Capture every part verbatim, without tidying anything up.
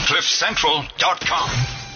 cliff central dot com.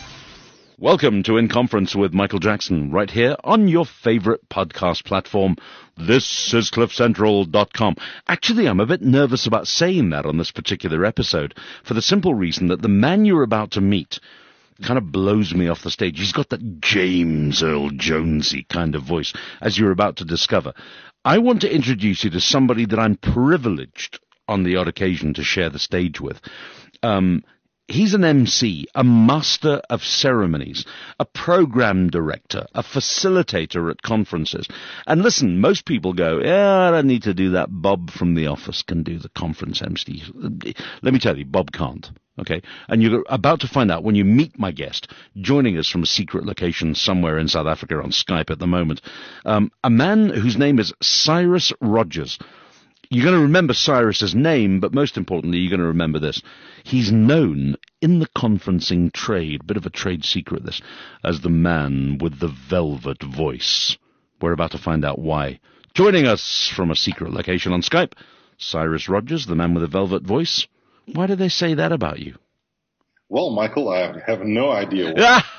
Welcome to In Conference with Michael Jackson, right here on your favorite podcast platform. This is cliff central dot com. Actually, I'm a bit nervous about saying that on this particular episode, for the simple reason that the man you're about to meet kind of blows me off the stage. He's got that James Earl Jonesy kind of voice, as you're about to discover. I want to introduce you to somebody that I'm privileged on the odd occasion to share the stage with. Um, he's an M C, a master of ceremonies, a program director, a facilitator at conferences. And listen, most people go, yeah, I don't need to do that. Bob from The Office can do the conference M C. Let me tell you, Bob can't. Okay, and you're about to find out when you meet my guest, joining us from a secret location somewhere in South Africa on Skype at the moment, um, a man whose name is Cyrus Rogers. You're going to remember Cyrus's name, but most importantly, you're going to remember this. He's known in the conferencing trade, bit of a trade secret this, as the man with the velvet voice. We're about to find out why. Joining us from a secret location on Skype, Cyrus Rogers, the man with the velvet voice. Why do they say that about you? Well, Michael, I have no idea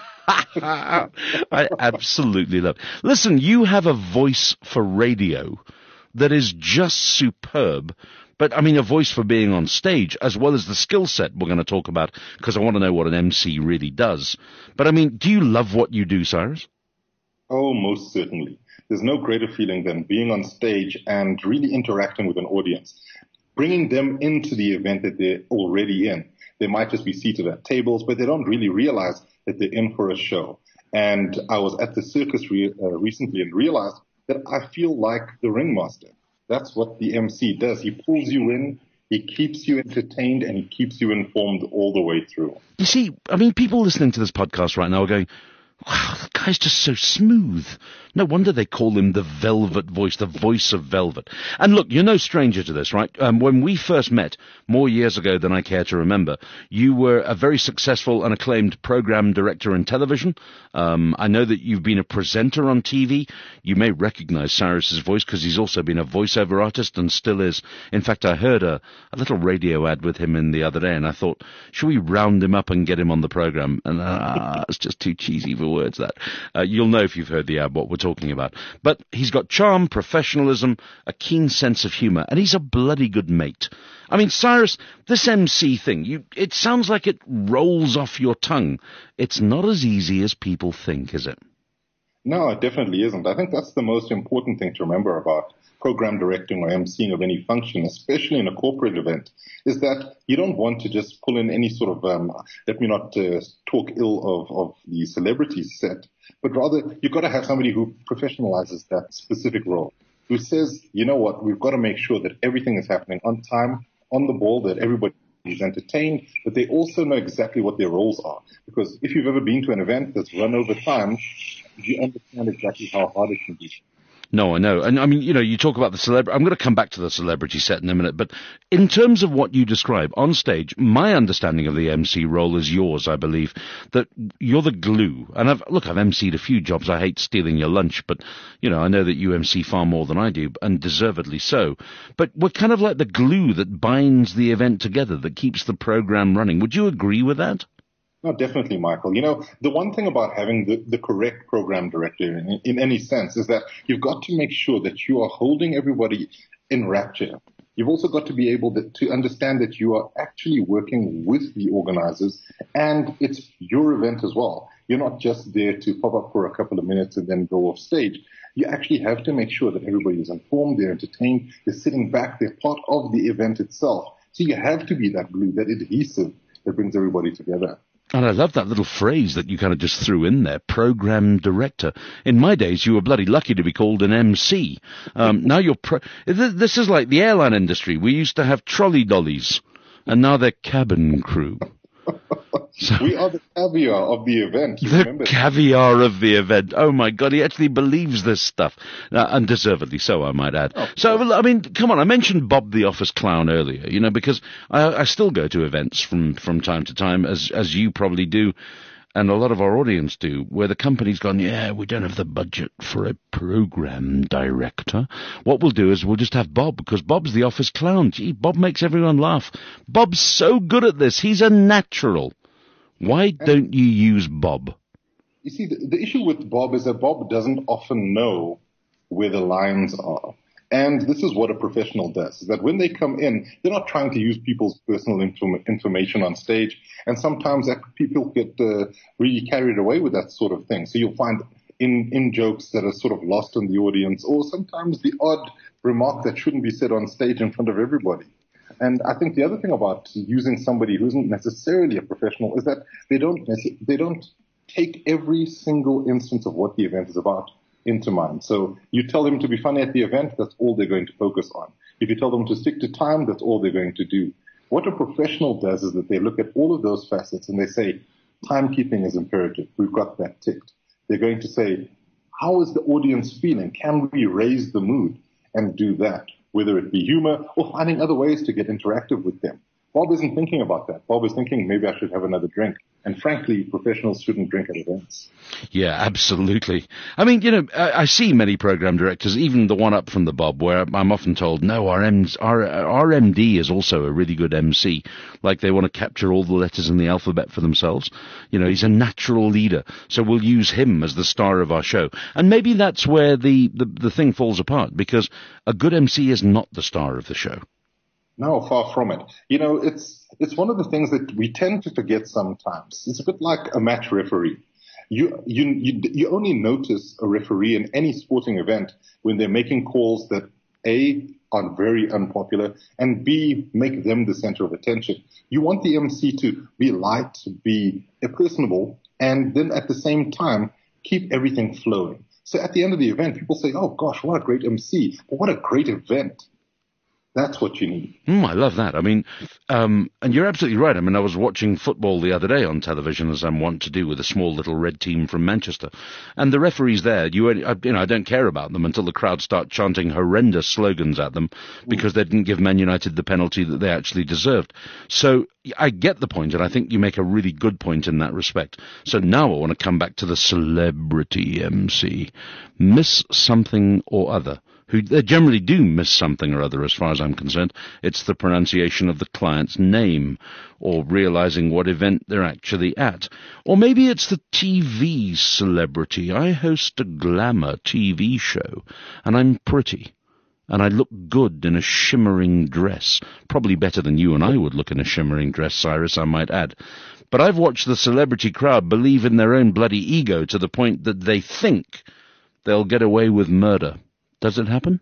why. I absolutely love it. Listen, you have a voice for radio that is just superb. But, I mean, a voice for being on stage, as well as the skill set we're going to talk about, because I want to know what an M C really does. But, I mean, do you love what you do, Cyrus? Oh, most certainly. There's no greater feeling than being on stage and really interacting with an audience, bringing them into the event that they're already in. They might just be seated at tables, but they don't really realize that they're in for a show. And I was at the circus re- uh, recently and realized that I feel like the ringmaster. That's what the M C does. He pulls you in, he keeps you entertained, and he keeps you informed all the way through. You see, I mean, people listening to this podcast right now are going, wow, the guy's just so smooth. No wonder they call him the velvet voice, the voice of velvet. And look, you're no stranger to this, right? Um, when we first met, more years ago than I care to remember, you were a very successful and acclaimed program director in television. Um, I know that you've been a presenter on T V. You may recognize Cyrus's voice because he's also been a voiceover artist and still is. In fact, I heard a, a little radio ad with him in the other day, and I thought, should we round him up and get him on the program? And uh, it's just too cheesy for words, that. Uh, you'll know if you've heard the ad what we're talking about. But he's got charm, professionalism, a keen sense of humor, and he's a bloody good mate. I mean, Cyrus, this M C thing, you, it sounds like it rolls off your tongue. It's not as easy as people think, is it? No, it definitely isn't. I think that's the most important thing to remember about program directing or emceeing of any function, especially in a corporate event, is that you don't want to just pull in any sort of, um, let me not uh, talk ill of, of the celebrity set, but rather you've got to have somebody who professionalizes that specific role, who says, you know what, we've got to make sure that everything is happening on time, on the ball, that everybody is entertained, but they also know exactly what their roles are. Because if you've ever been to an event that's run over time, you understand exactly how hard it can be. No, I know. And I mean, you know, you talk about the celebrity. I'm going to come back to the celebrity set in a minute. But in terms of what you describe on stage, my understanding of the M C role is yours, I believe, that you're the glue. And I've, look, I've emceed a few jobs. I hate stealing your lunch, but, you know, I know that you M C far more than I do, and deservedly so. But we're kind of like the glue that binds the event together, that keeps the program running. Would you agree with that? No, definitely, Michael. You know, the one thing about having the, the correct program director in, in any sense is that you've got to make sure that you are holding everybody in rapture. You've also got to be able to, to understand that you are actually working with the organizers, and it's your event as well. You're not just there to pop up for a couple of minutes and then go off stage. You actually have to make sure that everybody is informed, they're entertained, they're sitting back, they're part of the event itself. So you have to be that glue, that adhesive that brings everybody together. And I love that little phrase that you kind of just threw in there, program director. In my days, you were bloody lucky to be called an M C. Um, now you're pro- this is like the airline industry. We used to have trolley dollies, and now they're cabin crew. So, we are the caviar of the event. You the remember caviar of the event. Oh, my God, he actually believes this stuff. Uh, undeservedly so, I might add. Oh, so, I mean, come on, I mentioned Bob the Office Clown earlier, you know, because I, I still go to events from, from time to time, as as you probably do, and a lot of our audience do, where the company's gone, yeah, we don't have the budget for a program director. What we'll do is we'll just have Bob, because Bob's the office clown. Gee, Bob makes everyone laugh. Bob's so good at this. He's a natural. Why don't you use Bob? You see, the, the issue with Bob is that Bob doesn't often know where the lines are. And this is what a professional does, is that when they come in, they're not trying to use people's personal inform- information on stage. And sometimes that people get uh, really carried away with that sort of thing. So you'll find in, in jokes that are sort of lost in the audience, or sometimes the odd remark that shouldn't be said on stage in front of everybody. And I think the other thing about using somebody who isn't necessarily a professional is that they don't necess- they don't take every single instance of what the event is about into mind. So you tell them to be funny at the event, that's all they're going to focus on. If you tell them to stick to time, that's all they're going to do. What a professional does is that they look at all of those facets and they say, timekeeping is imperative. We've got that ticked. They're going to say, how is the audience feeling? Can we raise the mood and do that? Whether it be humor or finding other ways to get interactive with them. Bob isn't thinking about that. Bob is thinking, maybe I should have another drink. And frankly, professionals shouldn't drink at events. Yeah, absolutely. I mean, you know, I, I see many program directors, even the one up from the Bob, where I'm often told, no, our, M's, our, our M D is also a really good M C. Like they want to capture all the letters in the alphabet for themselves. You know, he's a natural leader. So we'll use him as the star of our show. And maybe that's where the, the, the thing falls apart, because a good M C is not the star of the show. No, far from it. You know, it's it's one of the things that we tend to forget sometimes. It's a bit like a match referee. You you you, you only notice a referee in any sporting event when they're making calls that A, are very unpopular, and B, make them the center of attention. You want the M C to be light, be personable, and then at the same time, keep everything flowing. So at the end of the event, people say, oh gosh, what a great M C, but what a great event. That's what you need. Mm, I love that. I mean, um, and you're absolutely right. I mean, I was watching football the other day on television, as I'm wont to do with a small little red team from Manchester. And the referees there, you, you know, I don't care about them until the crowd start chanting horrendous slogans at them because they didn't give Man United the penalty that they actually deserved. So I get the point, and I think you make a really good point in that respect. So now I want to come back to the celebrity M C. Miss something or other. Who they generally do miss something or other as far as I'm concerned. It's the pronunciation of the client's name, or realizing what event they're actually at. Or maybe it's the T V celebrity. I host a glamour T V show, and I'm pretty. And I look good in a shimmering dress. Probably better than you and I would look in a shimmering dress, Cyrus, I might add. But I've watched the celebrity crowd believe in their own bloody ego to the point that they think they'll get away with murder. Does it happen?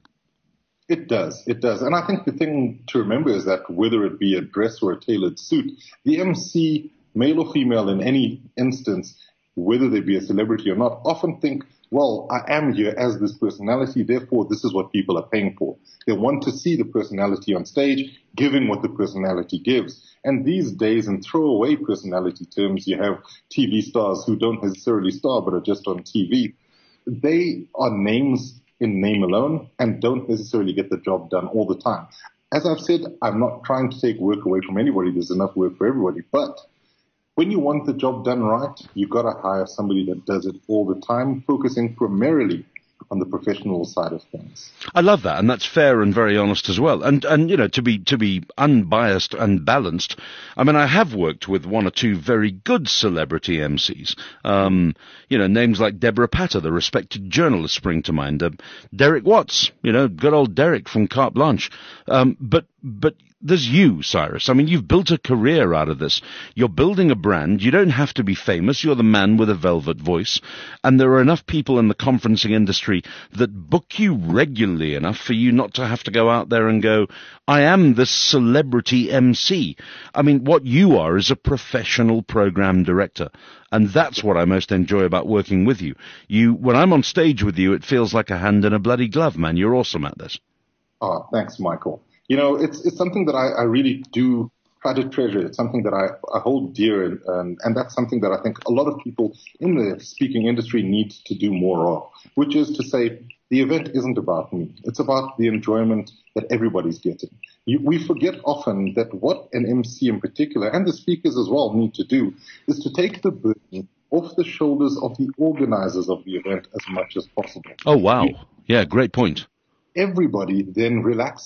It does. It does. And I think the thing to remember is that whether it be a dress or a tailored suit, the M C, male or female in any instance, whether they be a celebrity or not, often think, well, I am here as this personality, therefore this is what people are paying for. They want to see the personality on stage, giving what the personality gives. And these days, in throwaway personality terms, you have T V stars who don't necessarily star but are just on T V. They are names in name alone and don't necessarily get the job done all the time. As I've said, I'm not trying to take work away from anybody. There's enough work for everybody. But when you want the job done right, you've got to hire somebody that does it all the time, focusing primarily on the professional side of things. I love that, and that's fair and very honest as well. And, and you know, to be to be unbiased and balanced, I mean, I have worked with one or two very good celebrity M Cs. Um, you know, names like Deborah Patter, the respected journalist, spring to mind. Uh, Derek Watts, you know, good old Derek from Carte Blanche. Um, but but there's you, Cyrus. I mean, you've built a career out of this. You're building a brand. You don't have to be famous. You're the man with a velvet voice. And there are enough people in the conferencing industry that book you regularly enough for you not to have to go out there and go, I am this celebrity M C. I mean, what you are is a professional program director. And that's what I most enjoy about working with you. You, when I'm on stage with you, it feels like a hand in a bloody glove, man. You're awesome at this. Oh, thanks, Michael. You know, it's it's something that I, I really do try to treasure. It's something that I, I hold dear, and, and, and that's something that I think a lot of people in the speaking industry need to do more of, which is to say the event isn't about me. It's about the enjoyment that everybody's getting. You, we forget often that what an M C in particular, and the speakers as well, need to do is to take the burden off the shoulders of the organizers of the event as much as possible. Oh, wow. Yeah, great point. Everybody then relaxes.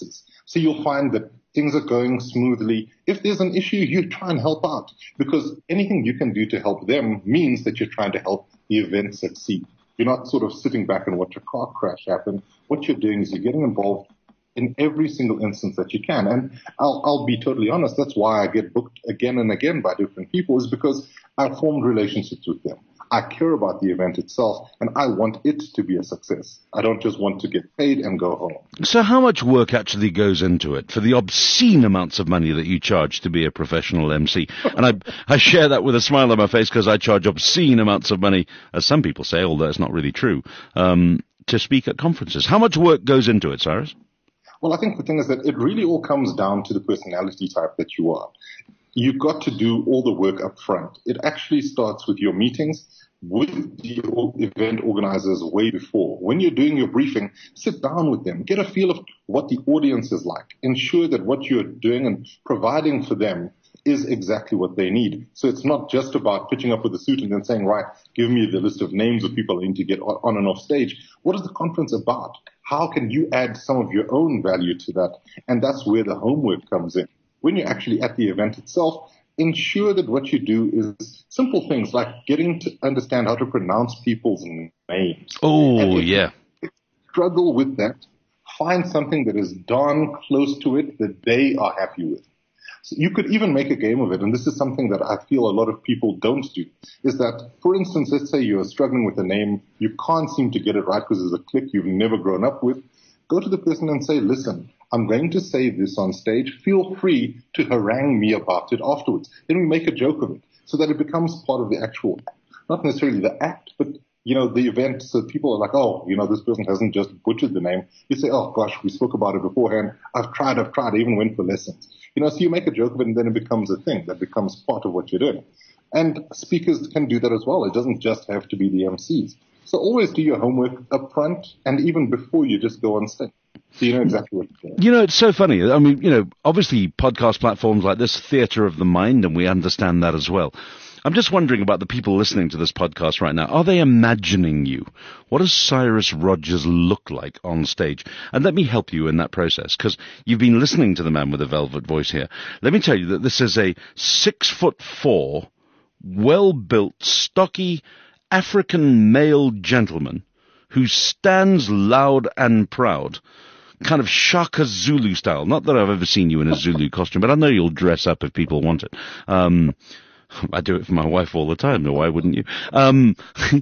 So you'll find that things are going smoothly. If there's an issue, you try and help out, because anything you can do to help them means that you're trying to help the event succeed. You're not sort of sitting back and watch a car crash happen. What you're doing is you're getting involved in every single instance that you can. And I'll, I'll be totally honest, that's why I get booked again and again by different people, is because I've formed relationships with them. I care about the event itself, and I want it to be a success. I don't just want to get paid and go home. So how much work actually goes into it for the obscene amounts of money that you charge to be a professional M C? And I, I share that with a smile on my face, because I charge obscene amounts of money, as some people say, although it's not really true, um, to speak at conferences. How much work goes into it, Cyrus? Well, I think the thing is that it really all comes down to the personality type that you are. You've got to do all the work up front. It actually starts with your meetings with the event organizers way before. When you're doing your briefing, sit down with them, get a feel of what the audience is like. Ensure that what you're doing and providing for them is exactly what they need. So it's not just about pitching up with a suit and then saying, right, give me the list of names of people I need to get on and off stage. What is the conference about? How can you add some of your own value to that? And that's where the homework comes in. When you're actually at the event itself, ensure that what you do is simple things like getting to understand how to pronounce people's names. Oh, yeah. Struggle with that. Find something that is darn close to it that they are happy with. So you could even make a game of it, and this is something that I feel a lot of people don't do, is that, for instance, let's say you're struggling with a name, you can't seem to get it right because there's a clique you've never grown up with. Go to the person and say, listen, I'm going to say this on stage. Feel free to harangue me about it afterwards. Then we make a joke of it so that it becomes part of the actual, not necessarily the act, but, you know, the event. So people are like, oh, you know, this person hasn't just butchered the name. You say, oh, gosh, we spoke about it beforehand. I've tried, I've tried. I even went for lessons. You know, so you make a joke of it and then it becomes a thing that becomes part of what you're doing. And speakers can do that as well. It doesn't just have to be the M Cs. So always do your homework up front and even before you just go on stage. So you know exactly what you're doing. You know, it's so funny. I mean, you know, obviously podcast platforms like this, theatre of the mind, and we understand that as well. I'm just wondering about the people listening to this podcast right now. Are they imagining you? What does Cyrus Rogers look like on stage? And let me help you in that process, because you've been listening to the man with the velvet voice here. Let me tell you that this is a six foot four, well-built, stocky, African male gentleman who stands loud and proud, kind of Shaka Zulu style. Not that I've ever seen you in a Zulu costume, but I know you'll dress up if people want it. Um, I do it for my wife all the time, why wouldn't you? Um,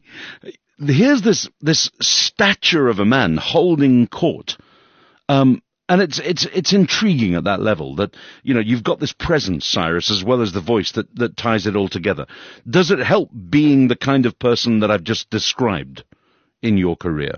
here's this, this stature of a man holding court. Um, and it's, it's, it's intriguing at that level that, you know, you've got this presence, Cyrus, as well as the voice that, that ties it all together. Does it help being the kind of person that I've just described in your career?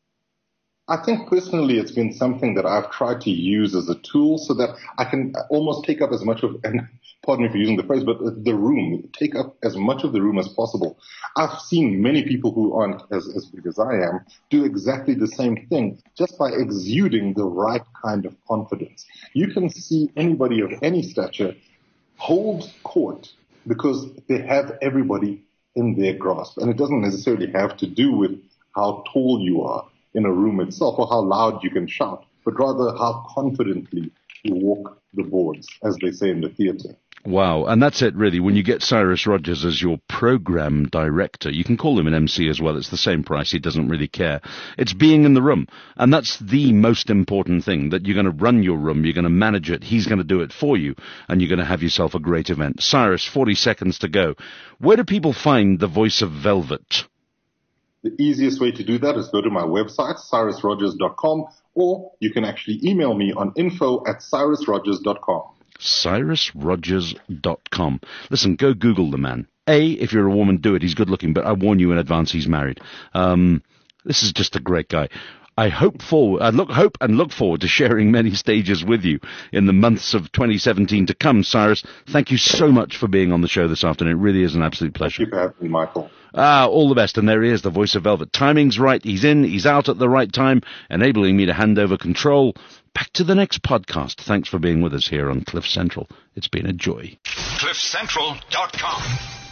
I think personally it's been something that I've tried to use as a tool so that I can almost take up as much of, and pardon me for using the phrase, but the room, take up as much of the room as possible. I've seen many people who aren't as, as big as I am do exactly the same thing just by exuding the right kind of confidence. You can see anybody of any stature hold court because they have everybody in their grasp. And it doesn't necessarily have to do with how tall you are in a room itself or how loud you can shout, but rather how confidently you walk the boards, as they say in the theatre. Wow, and that's it really. When you get Cyrus Rogers as your program director, you can call him an M C as well. It's the same price. He doesn't really care. It's being in the room. And that's the most important thing, that you're going to run your room, you're going to manage it, he's going to do it for you, and you're going to have yourself a great event. Cyrus, forty seconds to go. Where do people find the voice of Velvet? The easiest way to do that is go to my website, cyrus rogers dot com, or you can actually email me on info at cyrus rogers dot com. cyrus rogers dot com. Listen, go Google the man. A, if you're a woman, do it. He's good looking, but I warn you in advance, he's married. Um, this is just a great guy. I hope forward, I look, hope and look forward to sharing many stages with you in the months of twenty seventeen to come. Cyrus, thank you so much for being on the show this afternoon. It really is an absolute pleasure. Thank you for having me, Michael. Ah, all the best. And there he is, the voice of Velvet. Timing's right. He's in, he's out at the right time, enabling me to hand over control. Back to the next podcast. Thanks for being with us here on Cliff Central. It's been a joy. cliff central dot com